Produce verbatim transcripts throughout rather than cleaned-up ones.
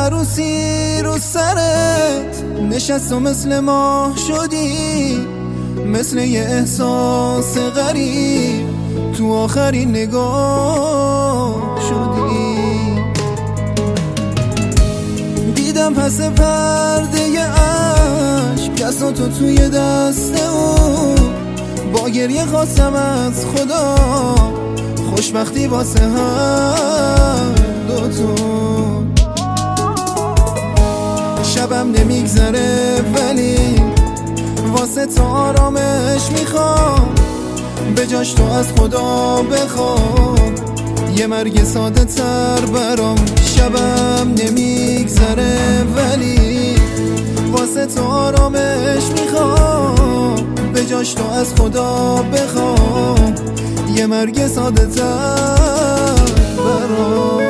عروسی رو سرت نشست و مثل ماه شدی، مثل یه احساس غریب تو آخرین نگاه شدی. دیدم پس پرده عشق دستاتو توی دست اون، با گریه خواستم از خدا خوشبختی واسه هر دوتون. شبم نمیگذره ولی واسه تو آرامش میخوام، به جاش تو از خدا بخوام یه مرگ ساده تر برام. شبم نمیگذره ولی واسه تو آرامش میخوام، به جاش تو از خدا بخوام یه مرگ ساده تر برام.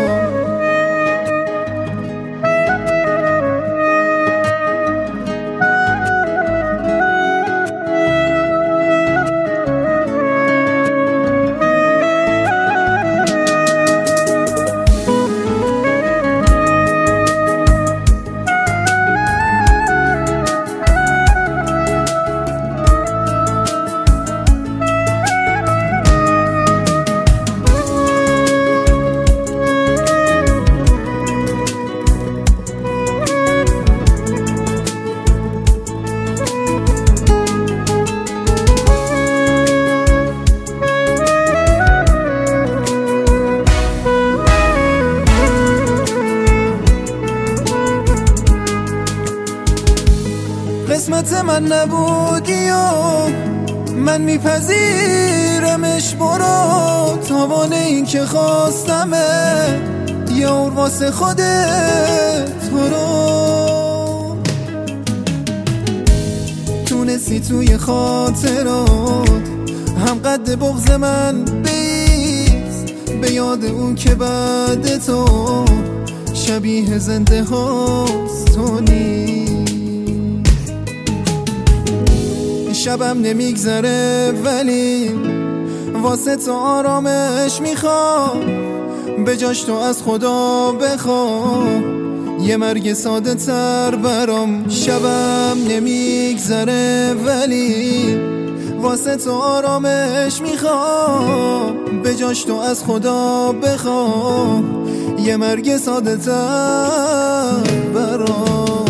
قسمت من نبودی و من میپذیرمش، برو تاوان این که خواستمه یه اور واسه خودت برو. تونستی توی خاطرات هم قد بغض من بیست، به یاد اون که بعد تو شبیه زنده هاست تو نیست. شبم نمیگذره ولی واسه تو آرامش میخوام، به جاش تو از خدا بخوام یه مرگ ساده تر برام. شبم نمیگذره ولی واسه تو آرامش میخوام، به جاش تو از خدا بخوام یه مرگ ساده تر برام.